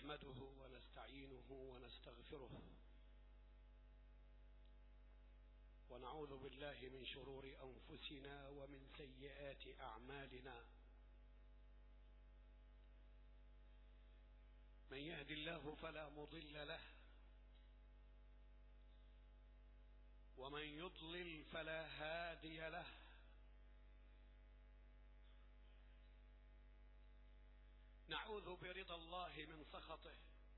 نحمده ونستعينه ونستغفره ونعوذ بالله من شرور أنفسنا ومن سيئات أعمالنا. من يهد الله فلا مضل له ومن يضلل فلا هادي له. نعوذ برضا الله من سخطه،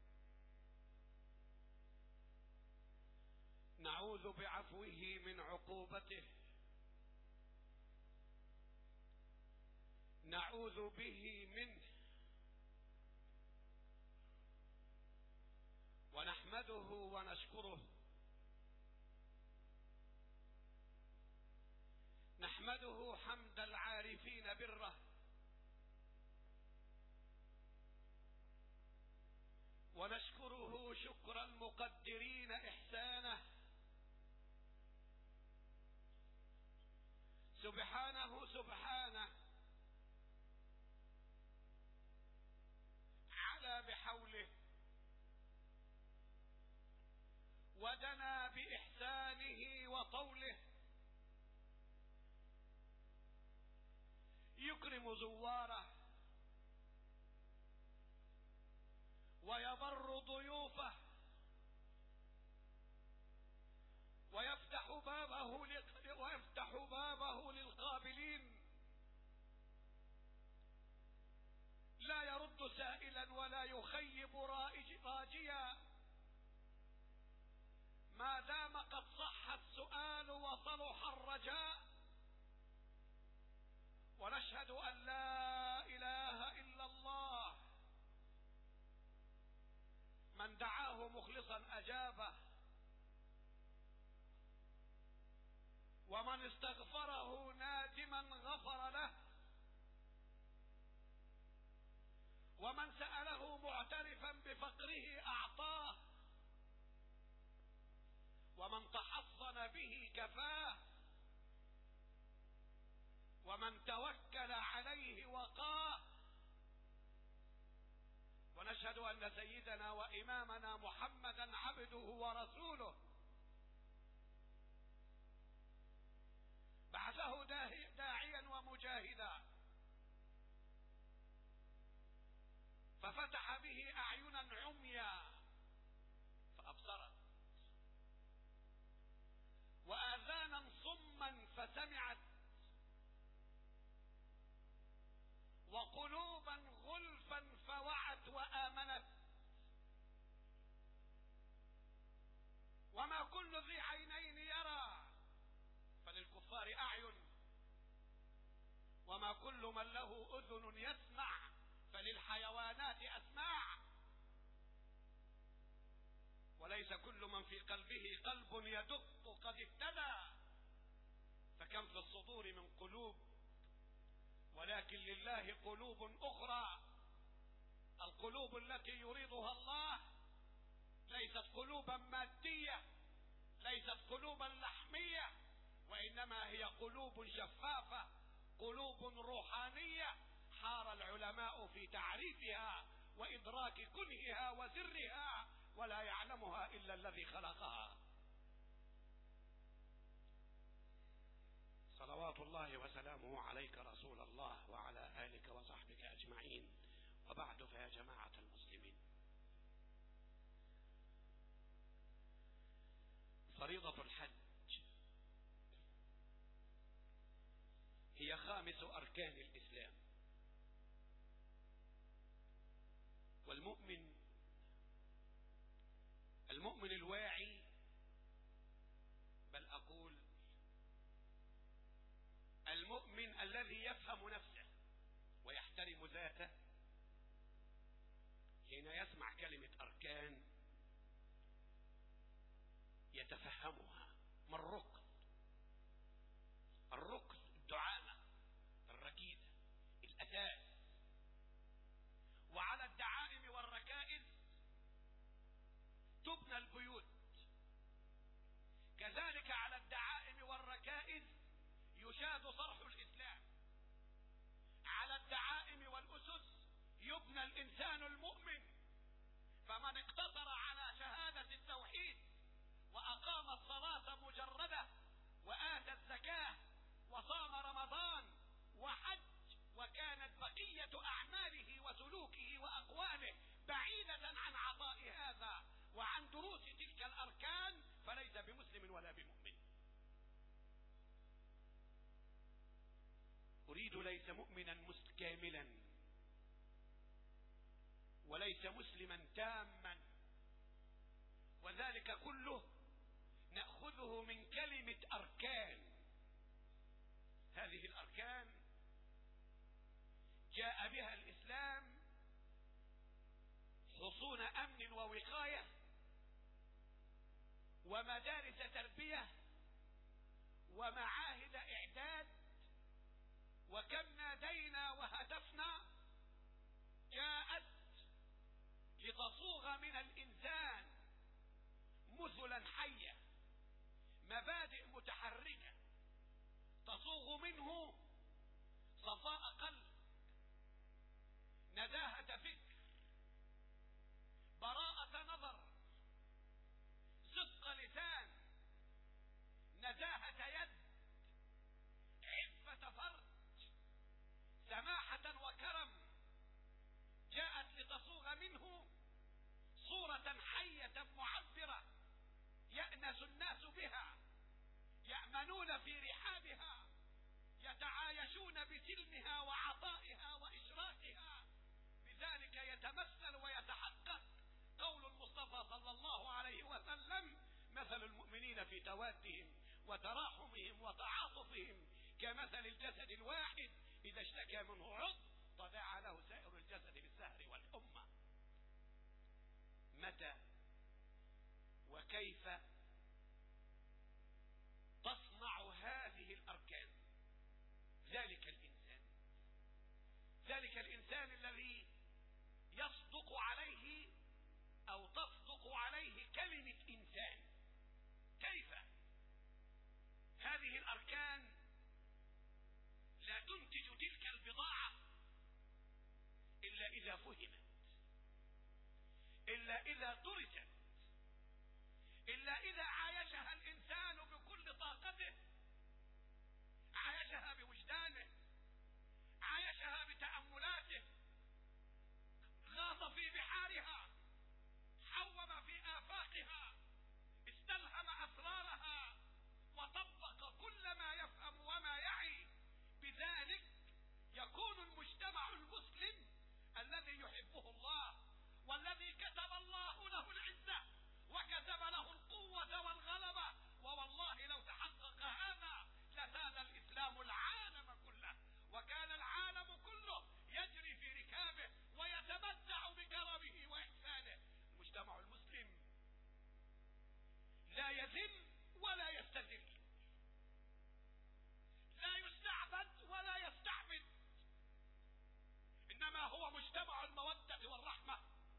نعوذ بعفوه من عقوبته، نعوذ به منه، ونحمده ونشكره. نحمده حمد العارفين بره، ونشكره شكر المقدرين إحسانه. سبحانه سبحانه علا بحوله ودنا بإحسانه وطوله. يكرم زواره ويبر ضيوفه ويفتح بابه للقابلين. لا يرد سائلا ولا يخيب راجيا، ما دام قد صح السؤال وصلح الرجاء. ونشهد أن لا إله إلا الله، من دعاه مخلصا أجابه، ومن استغفره نادما غفر له، ومن سأله معترفا بفقره أعطاه، ومن تحصن به كفاه، ومن توكل عليه وقاه. ونشهد أن سيدنا وإمامنا محمدا عبده ورسوله، بعثه داعيا ومجاهدا، ففتح به أعينا عميا فأبصرت، وآذانا صما فسمعت، وقلوبا غلفا فوعت وآمنت. وما كل ذي عينين يرى، فللكفار أعين، وما كل من له أذن يسمع، فللحيوانات أسماع. وليس كل من في قلبه قلب يدق قد اهتدى، فكم في الصدور من قلوب، ولكن لله قلوب أخرى. القلوب التي يريدها الله ليست قلوبا مادية، ليست قلوبا لحمية، وإنما هي قلوب شفافة، قلوب روحانية. حار العلماء في تعريفها وإدراك كنهها وسرها، ولا يعلمها إلا الذي خلقها. صلوات الله وسلامه عليك رسول الله وعلى آلك وصحبك أجمعين، وبعد، فيا جماعة المسلمين، فريضة الحج هي خامس أركان الإسلام. والمؤمن الواعي، بل أقول المؤمن الذي يفهم نفسه ويحترم ذاته، حين يسمع كلمة أركان يتفهمها. ما الركن؟ الركن الدعامة، الركيزة، الأساس. وعلى الدعائم والركائز تبنى البيوت، كذلك على الدعائم والركائز يشاد صرح الإسلام. على الدعائم والأسس يبنى الإنسان المؤمن، ليس مؤمنا كاملا، وليس مسلما تاما، وذلك كله نأخذه من كلمة أركان. هذه الأركان جاء بها الإسلام حصون أمن ووقاية ومدارس تربية ومعاهد إعداد، وكم نادينا وهتفنا جاءت لتصوغ من الإنسان مثلا حية، مبادئ متحركة تصوغ منه صفاء قلب، نداهة فكر، براءة نظر، صدق لسان، نزاهة يد، عفة فرج، سماحة وكرم، جاءت لتصوغ منه صورة حية معبرة يأنس الناس بها، يأمنون في رحابها، يتعايشون بسلمها وعطائها وإشراقها. بذلك يتمثل ويتحقق قول المصطفى صلى الله عليه وسلم: مثل المؤمنين في توادهم وتراحمهم وتعاطفهم كمثل الجسد الواحد إذا اشتكى منه عضو تداعى له سائر الجسد بالسهر والحمى. متى وكيف تصنع هذه الأركان؟ ذلك الإنسان الذي يصدق عليه أو تصدق عليه كلمة إنسان. كيف؟ هذه الأركان لا تنتج تلك البضاعة إلا إذا فهمت، إلا إذا درست، إلا إذا عايشها الإنسان بكل طاقته، عايشها بوجدانه، عايشها بتأملاته، غاص في بحارها، حوم في آفاقها، استلهم أسرارها، وطبق كل ما يفهم وما يعي. بذلك يكون المجتمع المسلم الذي يحبه الله، والذي كتب الله له العزة وكتب له القوة والغلبة. ووالله لو تحقق هذا لزاد الإسلام العالم كله، وكان العالم كله يجري في ركابه ويتمتع بكرمه وإحسانه. المجتمع المسلم لا يذل ولا يستذل، لا يستعبد ولا يستعبد، إنما هو مجتمع المودة والرحمة،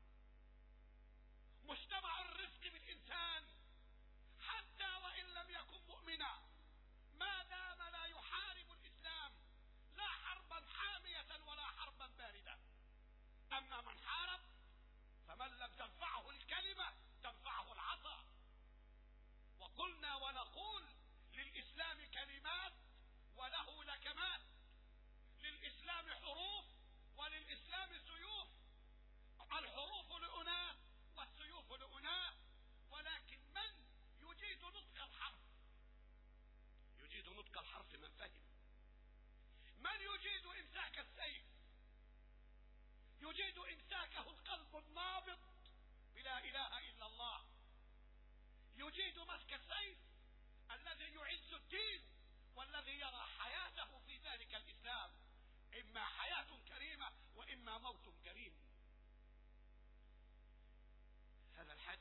مجتمع الرفق بالإنسان، حتى وإن لم يكن مؤمنا، ما دام لا يحارب الإسلام، لا حربا حامية ولا حربا باردة. أما من حارب فمن لم تنفعه الكلمة تنفعه العصا. وقلنا ونقول: للإسلام كلمات وله لكمات، للإسلام حروف وللإسلام سيوف، الحروف لأناس والسيوف لأناس، ولكن من يجيد نطق الحرف؟ يجيد نطق الحرف من فهم. من يجيد إمساك السيف؟ يجيد إمساكه القلب النابض بلا إله إلا الله. يجيد مسك السيف الذي يعز الدين والذي يرى حياته في ذلك الإسلام، إما حياة كريمة وإما موت كريم. هذا الحج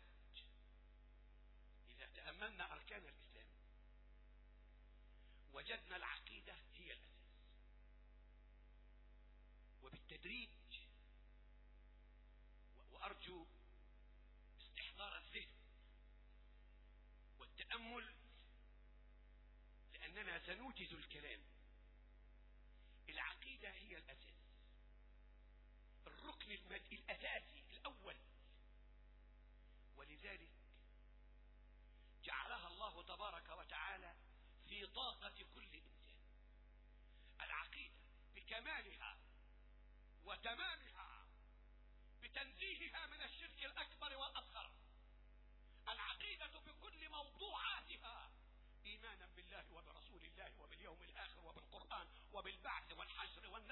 إذا تأملنا أركان الإسلام وجدنا العقيدة هي الأساس، وبالتدريج، وأرجو استحضار الذهن والتأمل لأننا سنوجز الكلام. العقيدة هي الأساس، الركن الأساسي الأول، ولذلك جعلها الله تبارك وتعالى في طاقة كل إنسان. العقيدة بكمالها وتمامها، بتنزيهها من الشرك الأكبر والأصغر، العقيدة بكل موضوعاتها، إيمانا بالله وبرسول الله وباليوم الآخر وبالقرآن وبالبعث والحشر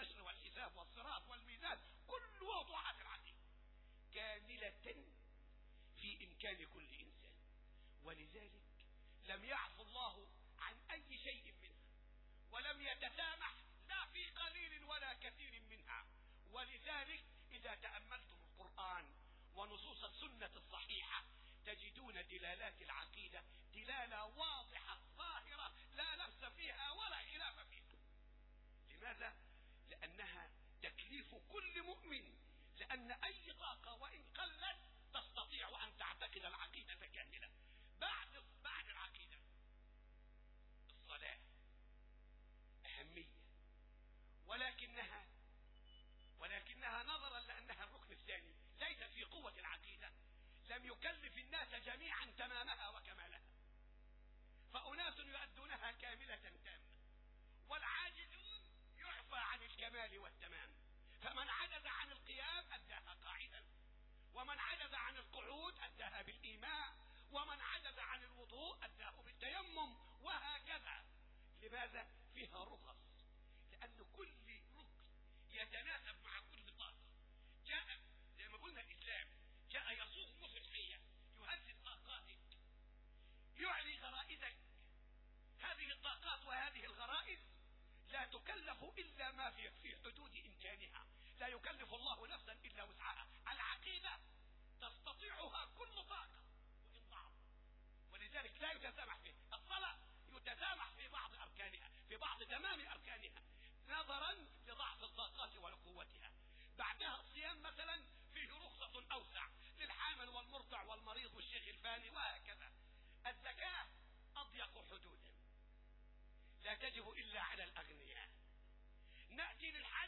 كاملة في إمكان كل إنسان، ولذلك لم يعفو الله عن أي شيء منها، ولم يتسامح لا في قليل ولا كثير منها. ولذلك إذا تأملتم القرآن ونصوص السنة الصحيحة تجدون دلالات العقيدة دلالة واضحة ظاهرة لا لبس فيها ولا خلاف فيها. لماذا؟ لأنها تكليف كل مؤمن، لأن أي طاقة وإن قلت تستطيع أن تعتقد العقيدة كاملة. بعد العقيدة الصلاة أهمية، ولكنها نظرا لأنها الركن الثاني ليست في قوة العقيدة لم يكلف الناس جميعا تمامها وكمالها، فأناس يؤدونها كاملة تامة، والعاجزون يعفى عن الكمال والتمام. فمن عجز عن القيام أداها قاعدا، ومن عجز عن القعود أداها بالإيماء، ومن عجز عن الوضوء أداه بالتيمم، وهكذا. لماذا؟ فيها رخص، لأن كل ركن يتناسب مع كل طاقة. جاء زي ما قلنا الإسلام جاء يصوغ مثل حية، يهذب طاقاتك، يعلي غرائزك. هذه الطاقات وهذه الغرائز لا تكلف إلا ما في حدود إمكانها، لا يكلف الله نفسا إلا وسعها. العقيدة تستطيعها كل طاقة وإن ضعف، ولذلك لا يتسامح فيه. الصلاة يتسامح في بعض أركانها، في بعض تمام أركانها، نظرا لضعف الطاقات وقوتها. بعدها الصيام مثلا فيه رخصة أوسع للحامل والمرضع والمريض والشيخ الفاني وهكذا. الزكاة أضيق حدودا لا تجب إلا على الأغنياء. نأتي للحج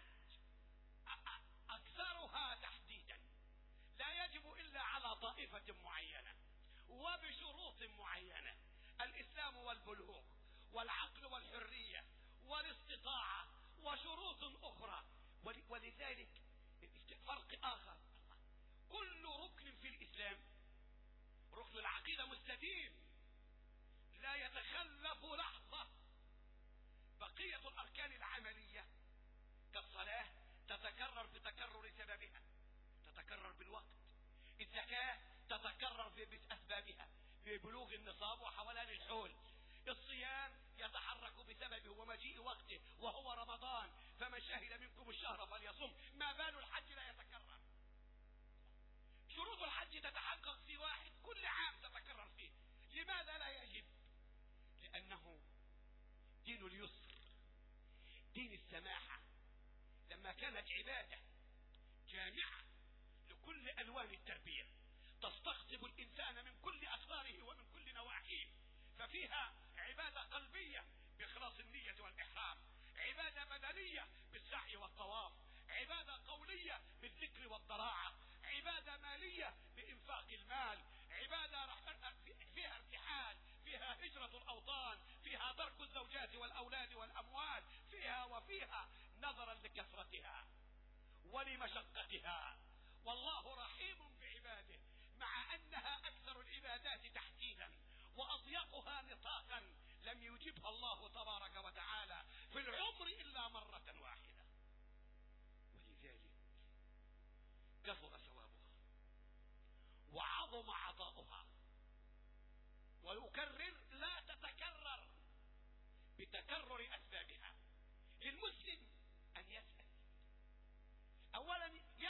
أكثرها تحديدا لا يجب إلا على طائفة معينة وبشروط معينة: الإسلام والبلوغ والعقل والحرية والاستطاعة وشروط أخرى. ولذلك فرق آخر، كل ركن في الإسلام، ركن العقيدة مستديم لا يتخلف لحظة. بقية الأركان العملية كالصلاة تتكرر بتكرر سببها، تتكرر بالوقت. الزكاة تتكرر بأسبابها، ببلوغ النصاب وحولان الحول. الصيام يتحرك بسببه ومجيء وقته وهو رمضان، فمن شهد منكم الشهر فليصم. ما بال الحج لا يتكرر؟ شروط الحج تتحقق في واحد كل عام تتكرر فيه. لماذا لا يجب؟ لأنه دين اليسر، دين السماحة. لما كانت عبادة جامعة لكل ألوان التربية تستقطب الإنسان من كل أسراره ومن كل نواحيه، ففيها عبادة قلبية بإخلاص النية والإحرام، عبادة بدنية بالسعي والطواف، عبادة قولية بالذكر والضراعة، عبادة مالية بإنفاق المال، عبادة فيها ارتحال، فيها هجرة الأوطان، فيها ترك الزوجات والأولاد والأموال، فيها نظرا لكثرتها ولمشقتها. والله رحيم بعباده، مع أنها أكثر العبادات تحديدا وأضيقها نطاقا لم يجبها الله تبارك وتعالى في العمر إلا مرة واحدة، ولذلك كثر ثوابها وعظم عطاؤها. ويكرر لا تتكرر بتكرر أسبابها. للمسلم أن يسأل أولا،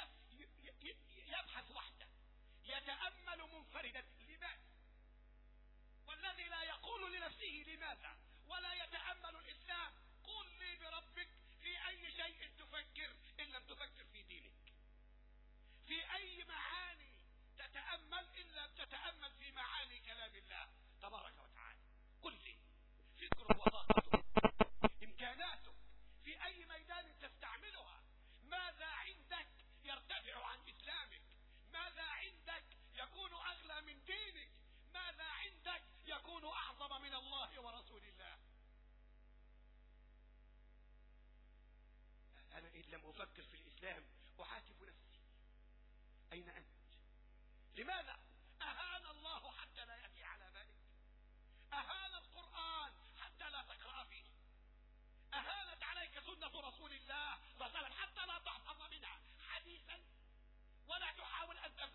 يبحث وحده، يتأمل منفردا لماذا، والذي لا يقول لنفسه لماذا ولا يتأمل الإسلام. قل لي بربك في أي شيء تفكر إن لم تفكر في دينك، في أي معاني تتأمل إن لم تتأمل في معاني كلام الله تبارك وتعالى. قل لي فكره وطاقته، إمكاناته، في أي ميدان تستعملها، ماذا عندك يرتفع عن إسلامك، ماذا عندك يكون أغلى من دينك، ماذا عندك يكون أعظم من الله ورسول الله. أنا إن لم أفكر في الإسلام أحاسب نفسي، أين أنت؟ لماذا أهان الله حتى لا يأتي على بالك؟ أهان القرآن حتى لا تقرأ فيه، أهانت عليك سنة رسول الله صلى الله عليه وسلم حتى لا تحفظ منها حديثا ولا تحاول أن تفهم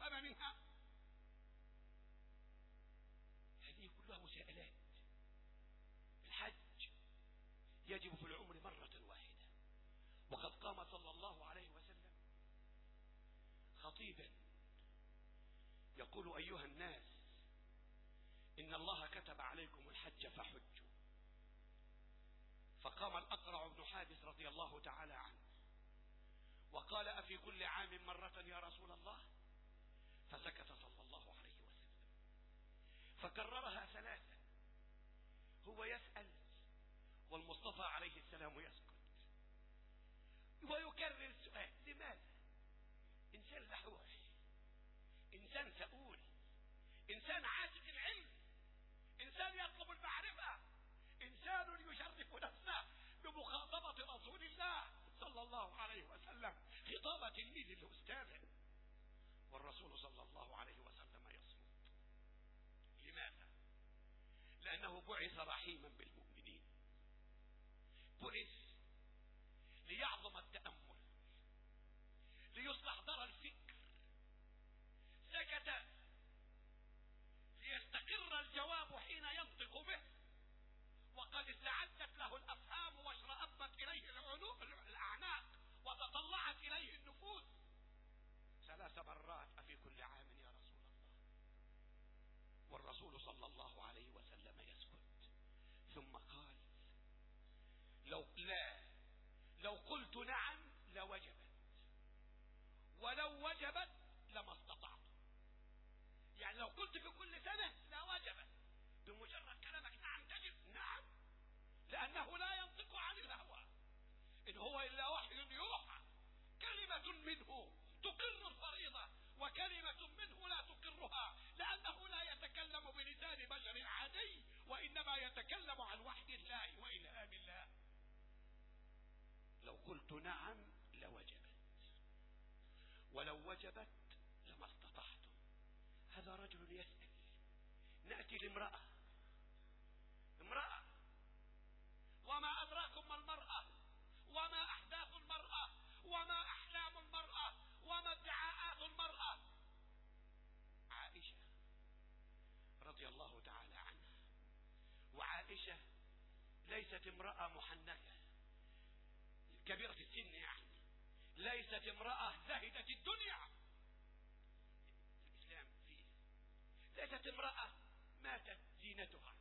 مجيدا يقول: أيها الناس، إن الله كتب عليكم الحج فحجوا. فقام الأقرع بن حابس رضي الله تعالى عنه وقال: أفي كل عام مرة يا رسول الله؟ فسكت صلى الله عليه وسلم، فكررها ثلاثة، هو يسأل والمصطفى عليه السلام يسكت، ويكرر السؤال: لماذا؟ إنسان لحوح، إنسان سؤول، إنسان عاشق العلم، إنسان يطلب المعرفة، إنسان يشرف نفسه بمخاطبة رسول الله صلى الله عليه وسلم خطاب تلميذ لأستاذه، والرسول صلى الله عليه وسلم يصمت. لماذا؟ لأنه بعث رحيما بالمؤمنين، بعث ليعظم التأمل، ليستحضر الفكر، سكت ليستقر الجواب حين ينطق به، وقد استعدت له الأفهام واشرأبت إليه الأعناق وتطلعت إليه النفوس 3 مرات: أفي كل عام يا رسول الله؟ والرسول صلى الله عليه وسلم يسكت، ثم قال: لو قلت نعم لوجبت، ولو وجبت لما استطعت. يعني لو قلت في كل سنة لوجبت، بمجرد كلامك نعم تجب، نعم، لأنه لا ينطق عن الهوى، إن هو إلا وحي يوحى، كلمة منه تقر الفريضة وكلمة منه لا تقرها، لأنه لا يتكلم بلسان بشر عادي، وإنما يتكلم عن وحي الله وإلهام الله. لو قلت نعم لوجبت، ولو وجبت لما استطعتم. هذا رجل يسأل. نأتي لامرأة، امرأة، وما أدراكم ما المرأة، وما أحداث المرأة، وما أحلام المرأة، وما ادعاءات المرأة. عائشة رضي الله تعالى عنها. وعائشة ليست امرأة محنكة كبيرة السن، يعني ليست امرأة زهدت الدنيا، الإسلام فيه، ليست امرأة ماتت زينتها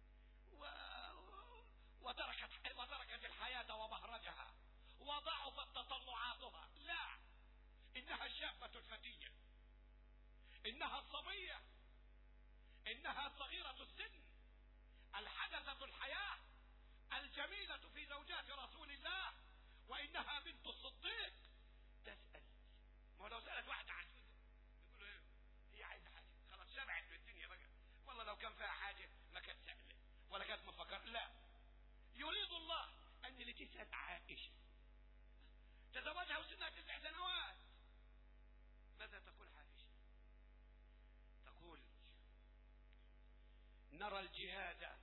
وتركت الحياة ومهرجها وضعفت تطلعاتها، لا، إنها الشابة الفتية، إنها الصبية، إنها صغيرة السن، الحدثة الحياة، الجميلة في زوجات رسول الله، وإنها بنت الصديق. تسأل، ما لو سألت واحدة عجوزة يقول له هي عايزة حاجة، خلاص شبعت بالدنيا بقى، والله لو كان فيها حاجة ما كانت سألت ولا كانت مفكر. لا، يريد الله أن اللي تسأل عائشة تزوجها وسنها 9 سنوات. ماذا تقول عائشة؟ تقول: نرى الجهاد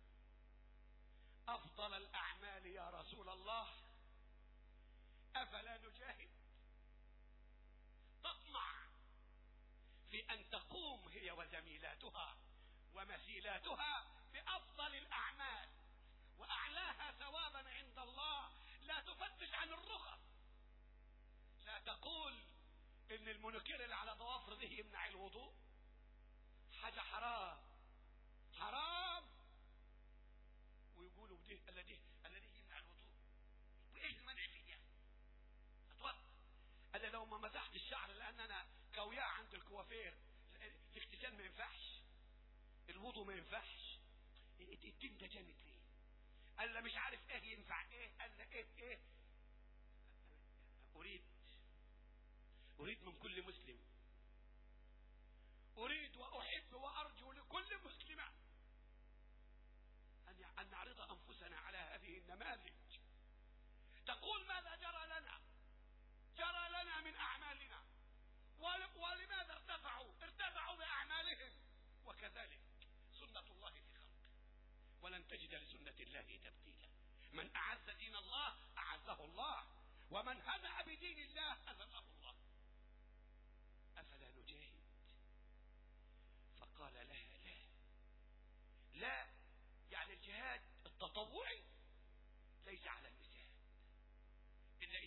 أفضل الأعمال يا رسول الله، أفلا نجاهد؟ تطمع في أن تقوم هي وزميلاتها ومثيلاتها بأفضل الأعمال وأعلاها ثوابا عند الله. لا تفتش عن الرخص، لا تقول إن المنكر اللي على ضوافر ده يمنع الوضوء، حاجة حرام حرام، ويقولوا ده الذي يمنع الوضوء، وإيش المنع فيه يعني؟ أتوقع أنا لو ما مسحت الشعر لأن أنا كوياء عند الكوافير، الاغتسال ما ينفعش، الوضوء ما ينفعش، الدين ده جامد ليه؟ ألا مش عارف إيه ينفع إيه، ألا إيه. أريد من كل مسلم، أريد وأحب وأرجو لكل مسلمة أن نعرض أنفسنا على هذه النماذج، تقول ماذا جرى لنا من أعمالنا، ولماذا ارتفعوا بأعمالهم، وكذلك سنة الله في خلقه، ولن تجد لسنة الله تبديلا. من أعز دين الله أعزه الله، ومن هزأ بدين الله هزمه الله. أفلا نجاهد؟ فقال لها لا، يعني الجهاد التطوعي ليس على المثال، إلا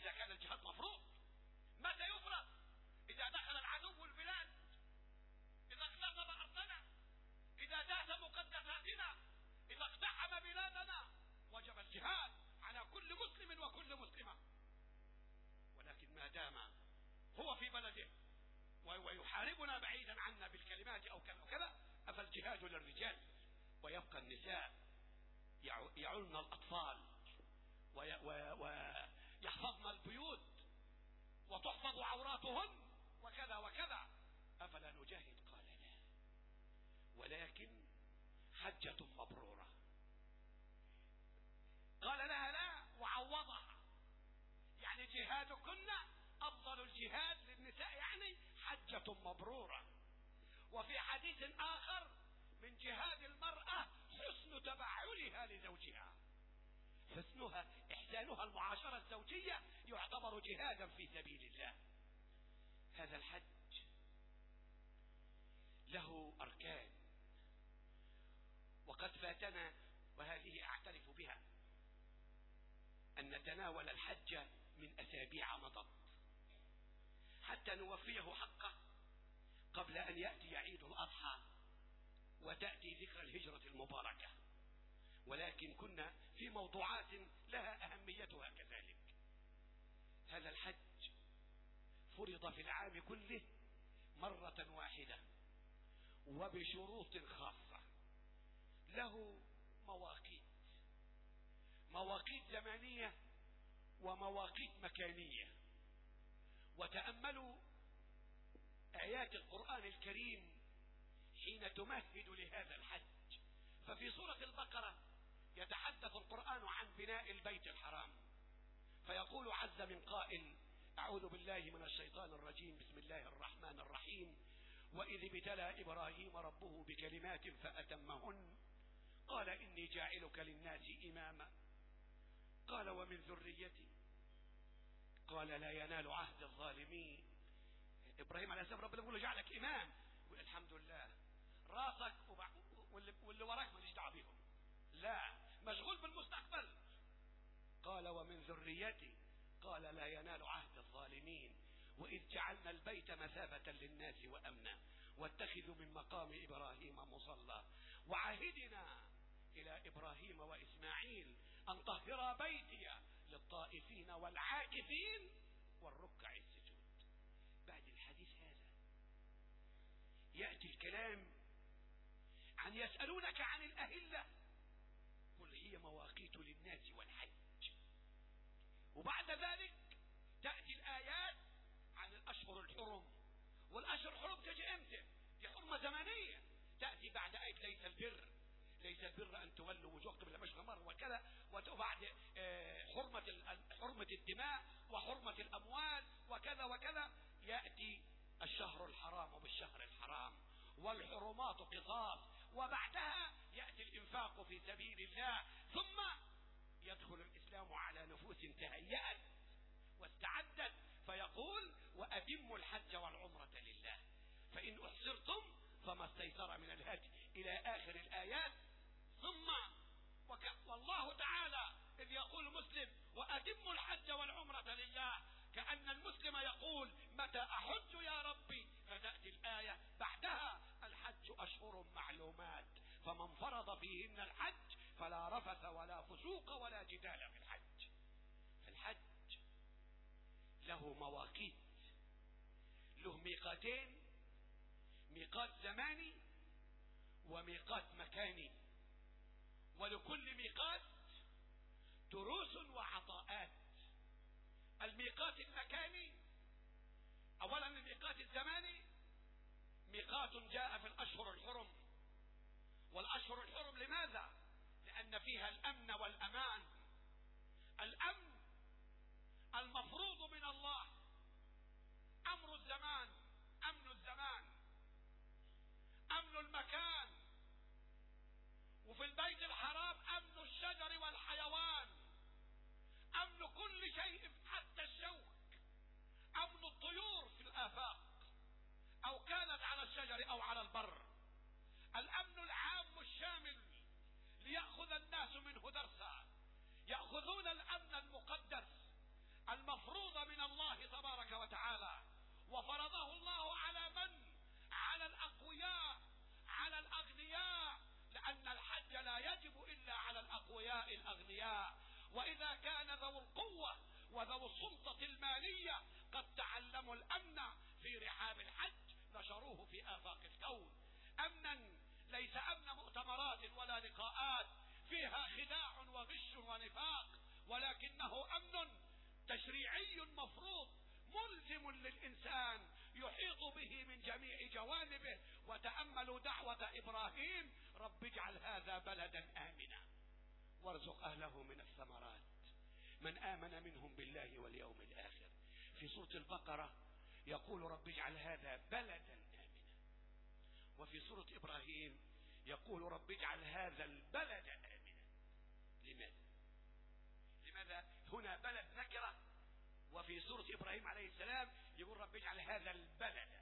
ويحاربنا بعيدا عنا بالكلمات أو كذا وكذا، أفالجهاد للرجال ويبقى النساء يعولن الأطفال ويحفظن البيوت وتحفظ عوراتهن وكذا وكذا، أفلا نجاهد؟ قال لا، ولكن حجة مبرورة. قال لها لا وعوضها، يعني جهادكن أفضل الجهاد للنساء، يعني حجة مبرورة. وفي حديث آخر من جهاد المرأة حسن تبعلها لزوجها، حسنها إحسانها المعاشرة الزوجية يعتبر جهادا في سبيل الله. هذا الحج له أركان، وقد فاتنا، وهذه أعترف بها، أن نتناول الحج من أسابيع مضت حتى نوفيه حقه قبل أن يأتي عيد الأضحى وتأتي ذكرى الهجرة المباركة، ولكن كنا في موضوعات لها أهميتها كذلك. هذا الحج فرض في العام كله مرة واحدة وبشروط خاصة، له مواقيت زمانية ومواقيت مكانية. وتأملوا آيات القرآن الكريم حين تمهد لهذا الحج. ففي سورة البقرة يتحدث القرآن عن بناء البيت الحرام، فيقول عز من قائل: أعوذ بالله من الشيطان الرجيم، بسم الله الرحمن الرحيم: وإذ ابتلى إبراهيم ربه بكلمات فأتمهن قال إني جاعلك للناس إماما قال ومن ذريتي قال لا ينال عهد الظالمين. إبراهيم عليه السلام ربنا يقول له جعلك إمام، يقول الحمد لله، راسك واللي وراك ماليش دعوه بيهم، لا، مشغول بالمستقبل. قال ومن ذريتي قال لا ينال عهد الظالمين وإذ جعلنا البيت مثابة للناس وأمنا واتخذوا من مقام إبراهيم مصلى وعهدنا إلى إبراهيم وإسماعيل أن طهر بيتي للطائفين والعاكفين والركع السجود. بعد الحديث هذا يأتي الكلام عن يسألونك عن الأهلة قل هي مواقيت للناس والحج. وبعد ذلك تأتي الآيات عن الأشهر الحرم. والأشهر الحرم تجي امتى؟ دي حرمة زمنية تأتي بعد آية ليس البر أن تولوا وجوهكم إلى المشرق والمغرب وكذا، وبعد حرمة الدماء وحرمة الأموال وكذا وكذا. يأتي الشهر الحرام بالشهر الحرام والحرمات قصاص، وبعدها يأتي الإنفاق في سبيل الله، ثم يدخل الإسلام على نفوس تهيأت واستعدت، فيقول وأتموا الحج والعمرة لله فإن أحصرتم فما استيسر من الهدي إلى آخر الآيات. ثم والله تعالى إذ يقول مسلم وأتموا الحج والعمرة لله، كأن المسلم يقول متى أحج يا ربي، فتأتي الآية بعدها الحج أشهر معلومات فمن فرض فيهن الحج فلا رفث ولا فسوق ولا جدال في الحج. فالحج له مواقيت، له ميقاتين، ميقات زماني وميقات مكاني، ولكل ميقات دروس وعطاءات. الميقات المكاني اولا الميقات الزماني ميقات جاء في الاشهر الحرم. والاشهر الحرم لماذا؟ لان فيها الامن والامان. الامن المفروض من الله، امر الزمان، امن الزمان، امن المكان، وفي البيت الحرام امن الشجر والحيوان، امن كل شيء حتى الشوك، امن الطيور في الافاق او كانت على الشجر او على البر. الامن العام الشامل ليأخذ الناس منه درسا. ولكنه أمن تشريعي مفروض ملزم للإنسان يحيط به من جميع جوانبه. وتأملوا دعوة إبراهيم: رب اجعل هذا بلدا آمنا وارزق أهله من الثمرات من آمن منهم بالله واليوم الآخر. في سورة البقرة يقول: رب اجعل هذا بلدا آمنا. وفي سورة إبراهيم يقول: رب اجعل هذا البلد آمنا. لماذا هنا بلد نكرة، وفي سورة إبراهيم عليه السلام يقول: رب اجعل هذا البلد؟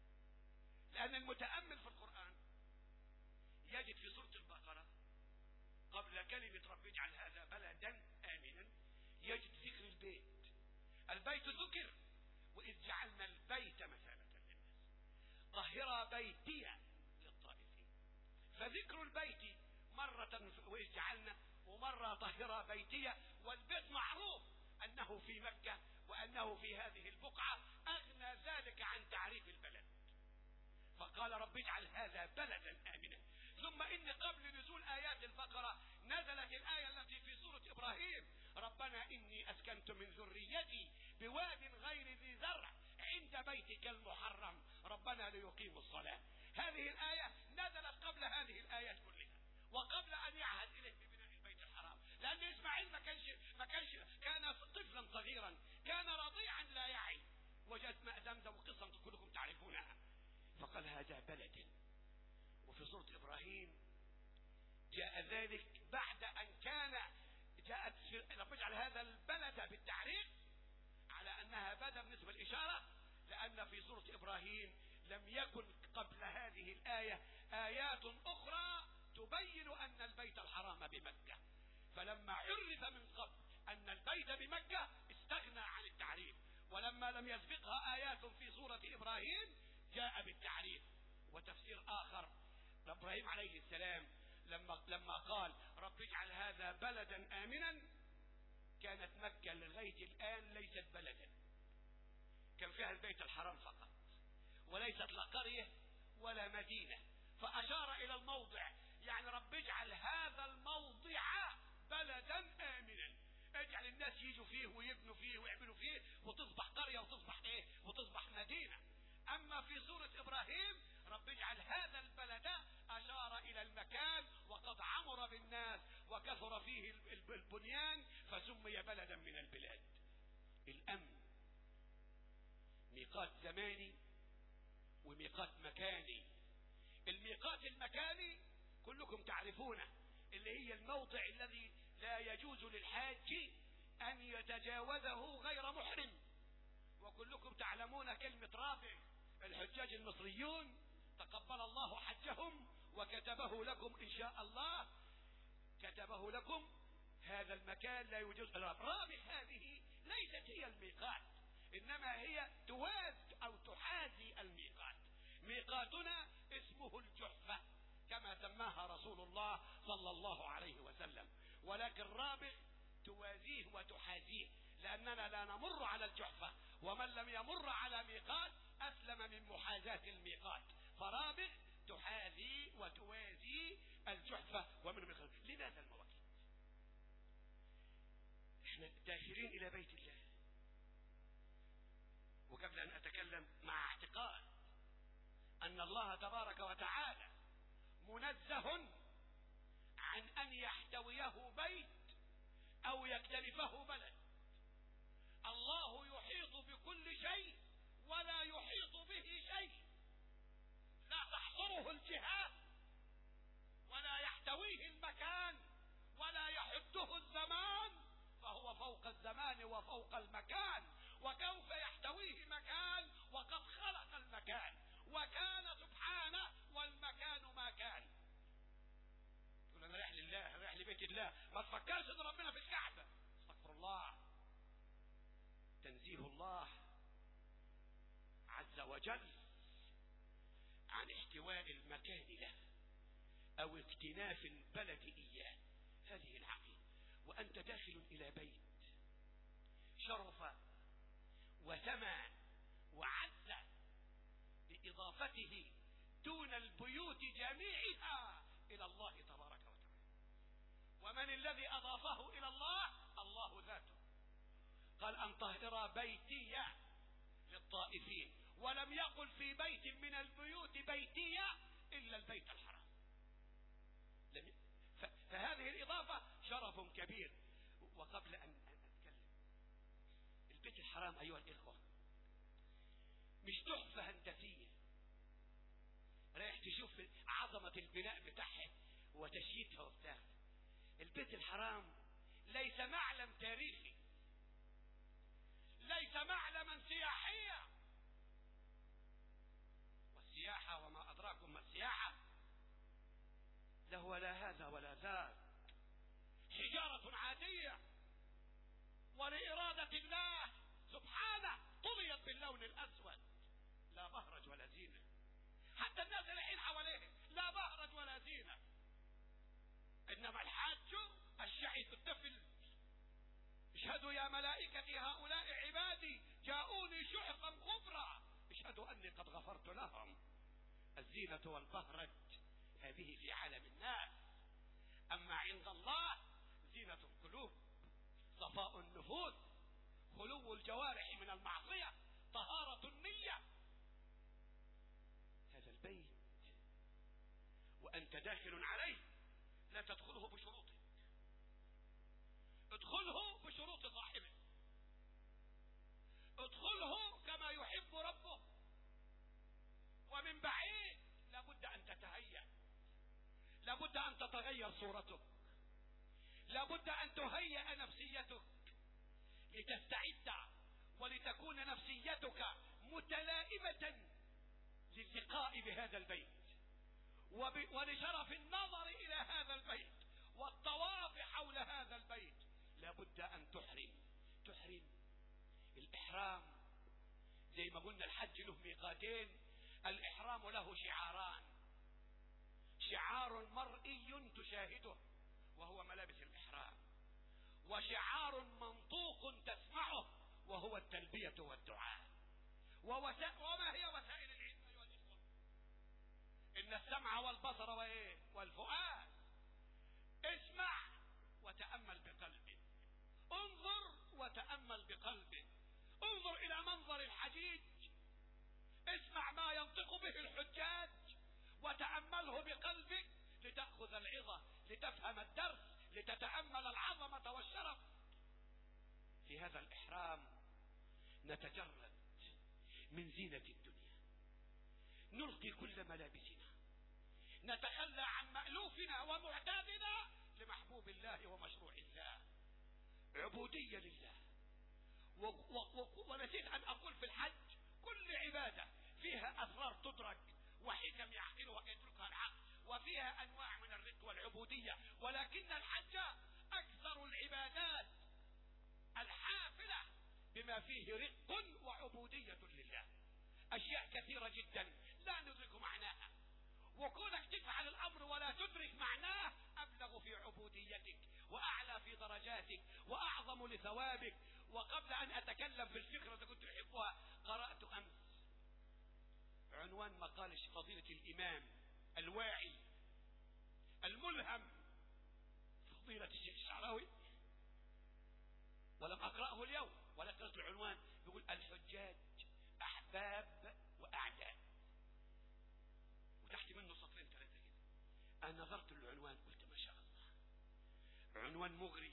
لأن المتأمل في القرآن يجد في سورة البقرة قبل كلمة رب اجعل هذا بلدا آمنا يجد ذكر البيت ذكر: وإذ جعلنا البيت مثابة للناس طهر بيتي للطائفين. فذكر البيت مرة وإذ جعلنا، ومرة طهر بيتي، والبيت معروف أنه في مكة وأنه في هذه البقعة، أغنى ذلك عن تعريف البلد. فقال: رب اجعل هذا بلدا آمنا. ثم إن قبل نزول آيات البقرة نزلت الآية التي في سورة إبراهيم: ربنا إني أسكنت من ذريتي بواد غير ذي زرع عند بيتك المحرم ربنا ليقيموا الصلاة. هذه الآية نزلت قبل هذه الآيات كلها، وقبل أن يعهد إليه ببناء البيت الحرام، لأن إسماعيل كان طفلا صغيرا، كان رضيعا لا يعي، وجد ماء زمزم وقصة كلكم تعرفونها، فقال: هذا بلد. وفي سورة إبراهيم جاء ذلك بعد أن جاءت رب اجعل هذا البلد بالتعريف على أنها بلد بالنسبة للإشارة، لأن في سورة إبراهيم لم يكن قبل هذه الآية آيات أخرى تبين أن البيت الحرام بمكة، فلما عرف من قبل أن البيت بمكة استغنى عن التعريف، ولما لم يسبقها آيات في سورة إبراهيم جاء بالتعريف. وتفسير آخر: إبراهيم عليه السلام لما قال: رب اجعل هذا بلدا آمنا، كانت مكة لغاية الآن ليست بلدا، كان فيها البيت الحرام فقط، وليست لا قرية ولا مدينة، فأشار إلى الموضع، يعني رب اجعل هذا الموضع بلدا آمنا، اجعل الناس يجوا فيه ويبنوا فيه ويعملوا فيه وتصبح قرية وتصبح مدينة. أما في سورة إبراهيم رب اجعل هذا البلد أشار إلى المكان، وقد عمر بالناس وكثر فيه البنيان فسمي بلدا من البلاد. الأمن ميقات زماني وميقات مكاني. الميقات المكاني كلكم تعرفونه، اللي هي الموضع الذي لا يجوز للحاج أن يتجاوزه غير محرم، وكلكم تعلمون كلمة رابع. الحجاج المصريون تقبل الله حجهم وكتبه لكم إن شاء الله، كتبه لكم هذا المكان لا يجوز. رابع هذه ليست هي الميقات، إنما هي توازي أو تحاذي الميقات. ميقاتنا اسمه الجحفة كما سماها رسول الله صلى الله عليه وسلم، ولكن رابع توازيه وتحاذيه، لأننا لا نمر على الجحفة، ومن لم يمر على ميقات أسلم من محاذاة الميقات، فرابع تحاذي وتوازي الجحفة ومن الميقات. لماذا المواقيت؟ احنا داخلين إلى بيت الله، وقبل أن أتكلم مع اعتقاد أن الله تبارك وتعالى منزه عن أن يحتويه بيت أو يكتنفه بلد. الله يحيط بكل شيء ولا يحيط به شيء، لا تحصره الجهات ولا يحتويه المكان ولا يحده الزمان، فهو فوق الزمان وفوق المكان. وكيف يحتويه مكان وقد خلق المكان وكان سبحانه والمكان ما كان؟ تقول انا رايح لله، رايح لبيت الله، ما تفكرش ان ربنا في الكعبة. استغفر الله، تنزيه الله عز وجل عن احتواء المكان له او اكتناف البلد اياه، هذه العقيدة. وانت داخل الى بيت شرف وسمى وعز بإضافته دون البيوت جميعها إلى الله تبارك وتعالى. ومن الذي أضافه إلى الله؟ الله ذاته، قال أن طهر بيتي للطائفين، ولم يقل في بيت من البيوت بيتي إلا البيت الحرام. فهذه الإضافة شرف كبير. وقبل أن أتكلم، البيت الحرام أيها الإخوة مش تحفة هندسية رايح تشوف عظمة البناء بتاعها وتشييدها وبتاع. البيت الحرام ليس معلم تاريخي، ليس معلما سياحيا. والسياحة وما أدراكم ما السياحة، لا ولا هذا ولا ذاك، حجارة عادية ولإرادة الله سبحانه طليت باللون الأسود، لا بهرج ولا زينة. حتى الناس الحين حواليه لا بهرج ولا زينة، إنما الحاج الشعث الطفل. اشهدوا يا ملائكتي هؤلاء عبادي جاءوني شحقا غبرا اشهدوا أني قد غفرت لهم. الزينة والبهرج هذه في عالم الناس، أما عند الله زينة القلوب، صفاء النفوس، خلو الجوارح من المعصية، طهارة النية. هذا البيت وأنت داخل عليه لا تدخله بشروطه، ادخله بشروط صاحبه، ادخله كما يحب ربه. ومن بعيد لابد أن تتهيأ، لابد أن تتغير صورتك، لابد أن تهيأ نفسيتك لتستعد ولتكون نفسيتك متلائمة للقاء بهذا البيت ولشرف النظر إلى هذا البيت والطواف حول هذا البيت. لابد أن تحرم. الإحرام زي ما قلنا الحج له ميقاتين، الإحرام له شعاران: شعار مرئي تشاهده وهو ملابس الإحرام، وشعار منطوق تسمعه وهو التلبية والدعاء. وما هي وسائل العلم أيها الإخوة؟ إن السمع والبصر والفؤاد. اسمع وتأمل بقلبك، انظر وتأمل بقلبك، انظر إلى منظر الحجيج، اسمع ما ينطق به الحجاج وتأمله بقلبك لتأخذ العظة، لتفهم الدرس، لتتأمل العظمة والشرف. في هذا الإحرام نتجرد من زينة الدنيا، نلقي كل ملابسنا، نتخلى عن مألوفنا ومعتادنا لمحبوب الله ومشروع الله، عبودية لله. ونسيت أن أقول في الحج كل عبادة فيها أسرار تدرك وحكم يعقلها يدركها العقل، وفيها أنواع من الرق والعبودية، ولكن الحج أكثر العبادات الحافلة بما فيه رق وعبودية لله. أشياء كثيرة جدا لا ندرك معناها، وكونك تفعل الأمر ولا تدرك معناه أبلغ في عبوديتك وأعلى في درجاتك وأعظم لثوابك. وقبل أن أتكلم في الفكرة التي كنت أحبها، قرأت أمس عنوان مقال فضيلة الإمام الواعي الملهم فضيلة الشيخ الشعراوي، ولم أقرأه اليوم ولا قرأت العنوان. يقول: الحجاج أحباب وأعداء، وتحت منه سطرين ثلاثة كده. أنا نظرت للعنوان قلت ما شاء الله، عنوان مغري،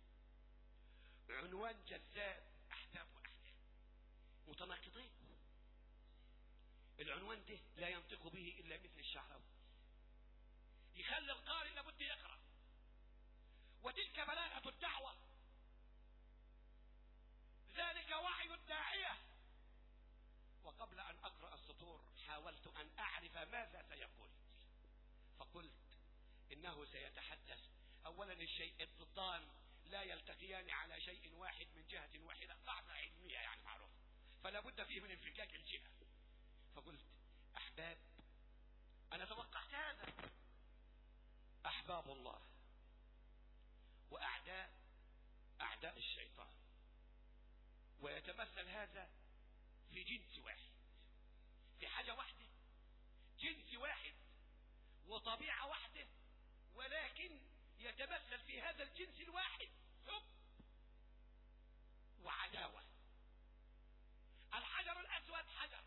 عنوان جذاب، أحباب وأعداء متناقضين. العنوان ده لا ينطق به إلا مثل الشعراوي، يخلي القارئ لابد يقرأ. وتلك بلاغة الدعوة، ذلك وعي الداعية. وقبل أن أقرأ السطور حاولت أن أعرف ماذا سيقول، فقلت إنه سيتحدث أولا الشيء الضدان لا يلتقيان على شيء واحد من جهة واحدة، قاعدة علمية يعني معروف، فلا بد فيه من انفكاك الجهة. فقلت أحباب، أنا توقعت هذا، أحباب الله، وأعداء أعداء الشيطان. ويتمثل هذا في جنس واحد، في حاجة واحدة، جنس واحد وطبيعة واحدة، ولكن يتمثل في هذا الجنس الواحد حب عداوة. الحجر الأسود حجر،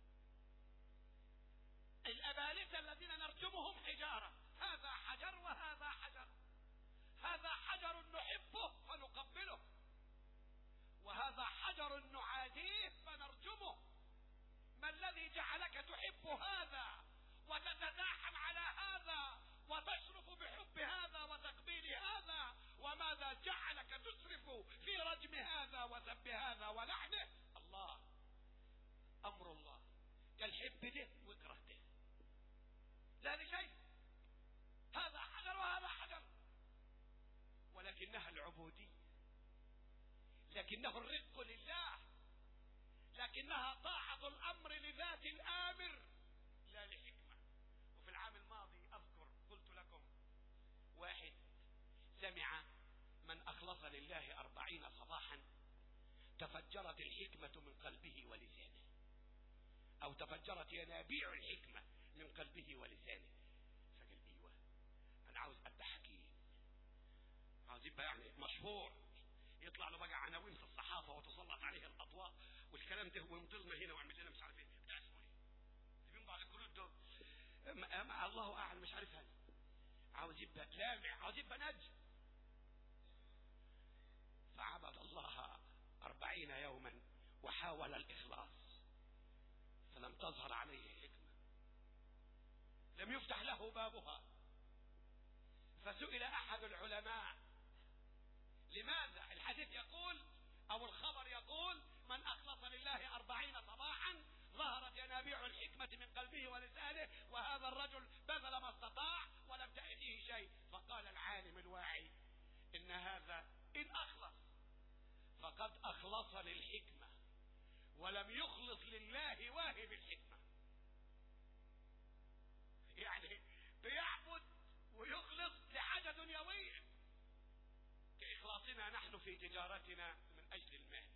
الأبالسة الذين نرجمهم حجارة، هذا حجر وهذا حجر. هذا حجر نحبه فنقبله، وهذا حجر نعاديه فنرجمه. ما الذي جعلك تحب هذا وتتزاحم على هذا وتشرف بحب هذا وتقبيل هذا؟ وماذا جعلك تسرف في رجم هذا وسب هذا ولعنه؟ الله، امر الله، قال حب ده واكره ده، لا لشيء. هذا حجر وهذا حجر، ولكنها العبودية، لكنه الرق لله، لكنها طاعة الامر لذات الامر لا لحكمة. وفي العام الماضي اذكر قلت لكم واحد سمع من اخلص لله 40 صباحا تفجرت الحكمة من قلبه ولسانه، او تفجرت ينابيع الحكمة من قلبه ولسانه. فقال ايوه انا عاوز ابقى حكيم، عاوز يبقى يعني مشهور، يطلع له بقى عناوين في الصحافة وتسلط عليه الاضواء والكلام ده، ويمضلنا هنا ويعمل لنا مش عارف ايه بتاع اسمه ايه اللي بيمضوا على الكروت دول، الله اعلم مش عارف هذا. عاوز يبقى لامع، عاوز يبقى نجم. فعبد الله 40 يوما وحاول الإخلاص فلم تظهر عليه حكمة، لم يفتح له بابها. فسئل أحد العلماء لماذا؟ الحديث يقول أو الخبر يقول من أخلص لله 40 صباحا ظهرت ينابيع الحكمة من قلبه ولسانه، وهذا الرجل بذل ما استطاع ولم تأتيه شيء. فقال العالم الواعي إن هذا إن أخلص فقد أخلص للحكمة ولم يخلص لله واهب الحكمة. يعني بيعبد ويخلص لحاجة دنيوية، كإخلاصنا نحن في تجارتنا من أجل المال،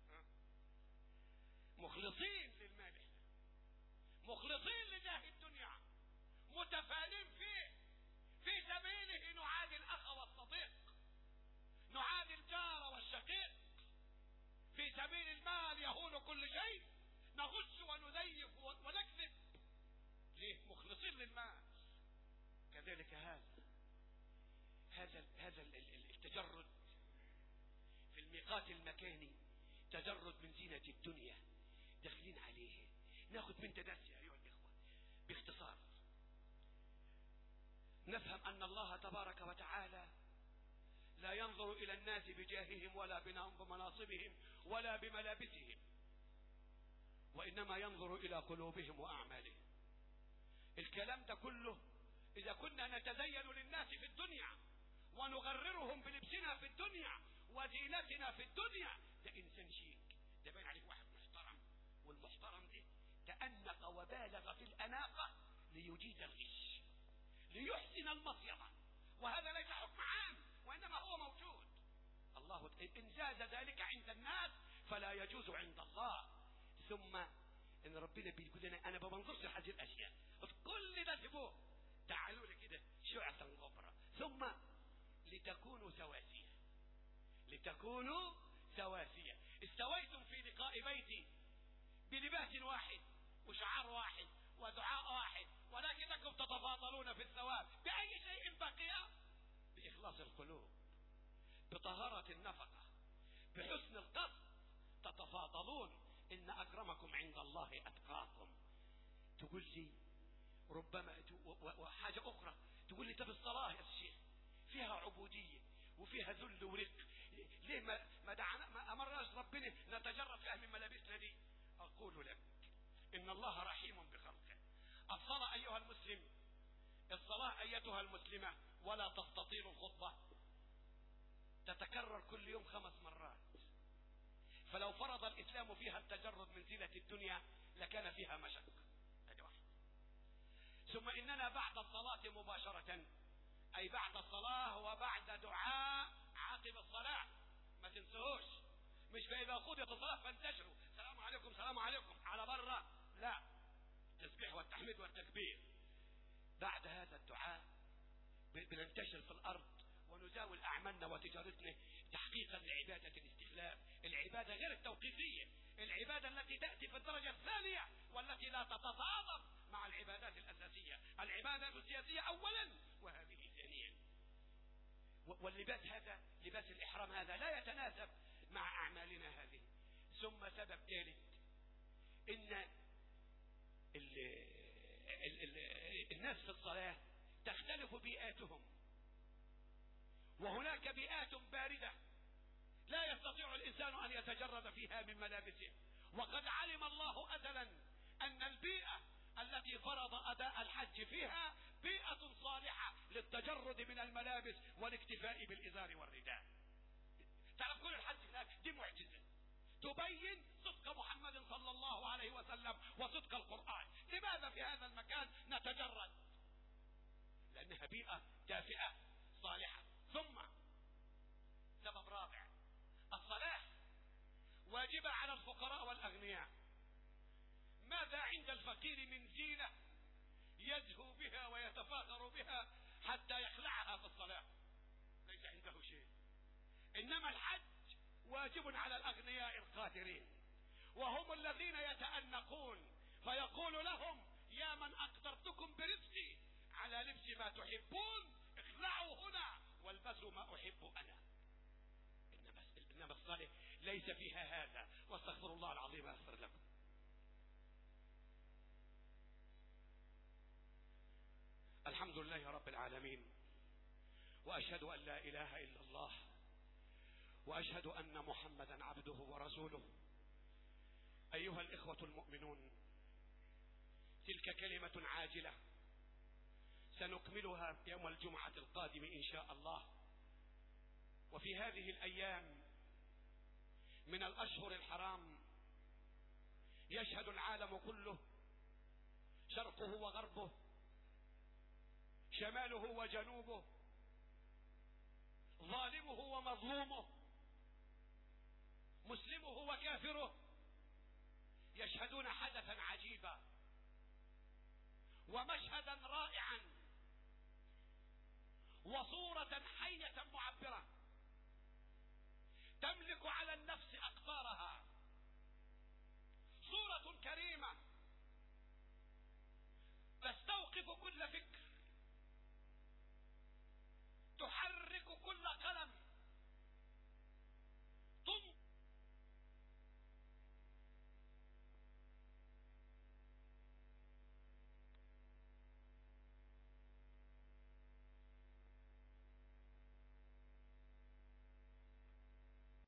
مخلصين للمال، مخلصين لجاه الدنيا، متفانين فيه، في سبيله نعادي الأخ والصديق، نعادي الجار والشقيق، في سبيل المال يهون كل شيء، نغش ونزيف ونكذب. ليه؟ مخلصين للمال. كذلك هذا التجرد في الميقات المكاني تجرد من زينة الدنيا داخلين عليه. ناخذ من تدسي أيها الإخوة باختصار، نفهم أن الله تبارك وتعالى لا ينظر إلى الناس بجاههم ولا بمناصبهم ولا بملابسهم، وإنما ينظر إلى قلوبهم وأعمالهم. الكلام ده كله إذا كنا نتزين للناس في الدنيا ونغررهم بلبسنا في الدنيا وزينتنا في الدنيا، ده إنسان شيك، ده باين عليه واحد محترم، والمحترم ده تأنق وبالغ في الأناقة ليجيد الغش، ليحسن المصيرة، وهذا ليس حكم عام وإنما هو موجود. الله إن جاز ذلك عند الناس فلا يجوز عند الله. ثم إن ربنا بيقول لنا أنا بنظرش لهذه الأشياء، كل ده سيبوه، تعالوا لي كده شعثا غبرا، ثم لتكونوا سواسية، لتكونوا سواسية. استويتم في لقاء بيتي بلباس واحد وشعار واحد ودعاء واحد، ولكنكم تتفاضلون في الثواب. بأي شيء بقي؟ بإخلاص القلوب، بطهارة النفقة، بحسن القصد تتفاضلون. إن أكرمكم عند الله أتقاكم. تقول لي ربما وحاجة أخرى، تقول لي طب الصلاة يا الشيخ فيها عبودية وفيها ذل ورق، ليه ما دعنا ما أمرناش ربنا نتجرد فيها من ملابسنا دي؟ أقول لك إن الله رحيم بخلقه. الصلاة أيها المسلم، الصلاة أيتها المسلمة ولا تستطيل الخطبة، تتكرر كل يوم 5 مرات. فلو فرض الإسلام فيها التجرد من زينة الدنيا لكان فيها مشقة. هذه واحدة. ثم إننا بعد الصلاة مباشرة، أي بعد الصلاة وبعد دعاء عقب الصلاة، ما تنسوش، مش فإذا قضيت الصلاة فانتشروا السلام عليكم السلام عليكم على برا، لا، التسبيح والتحميد والتكبير. بعد هذا الدعاء بننتشر في الأرض ونزاول أعمالنا وتجارتنا تحقيقا لعبادة الاستخلاف، العبادة غير التوقيفية، العبادة التي تأتي في الدرجة الثانية والتي لا تتصادم مع العبادات الأساسية، العبادة السياسية أولا وهذه ثانيا. واللباس هذا، لباس الإحرام هذا لا يتناسب مع أعمالنا هذه. ثم سبب ثالث، إن الناس في الصلاة تختلف بيئاتهم، وهناك بيئات باردة لا يستطيع الإنسان أن يتجرد فيها من ملابسه، وقد علم الله أزلا أن البيئة التي فرض أداء الحج فيها بيئة صالحة للتجرد من الملابس والاكتفاء بالإزار والرداء. تعرف كل الحج هناك دي معجزة تبين صدق محمد صلى الله عليه وسلم وصدق القرآن. لماذا في هذا المكان نتجرد؟ لأنها بيئة دافئة صالحة. ثم سبب رابع، الصلاة واجبة على الفقراء والأغنياء. ماذا عند الفقير من زينة يزهو بها ويتفاخر بها حتى يخلعها في الصلاة؟ ليس عنده شيء. إنما الحج واجب على الأغنياء القادرين، وهم الذين يتأنقون، فيقول لهم يا من أقدرتكم برزقي على لبس ما تحبون اخلعوا هنا والبسوا ما أحب أنا. إنما الصلاة ليس فيها هذا، واستغفر الله العظيم أغفر لكم. الحمد لله رب العالمين، وأشهد أن لا إله إلا الله، وأشهد أن محمدا عبده ورسوله. أيها الإخوة المؤمنون، تلك كلمة عاجلة سنكملها يوم الجمعة القادم إن شاء الله. وفي هذه الأيام من الأشهر الحرام يشهد العالم كله، شرقه وغربه، شماله وجنوبه، ظالمه ومظلومه، مسلمه وكافره، يشهدون حدثا عجيبا ومشهدا رائعا وصورة حية معبرة تملك على النفس أقطارها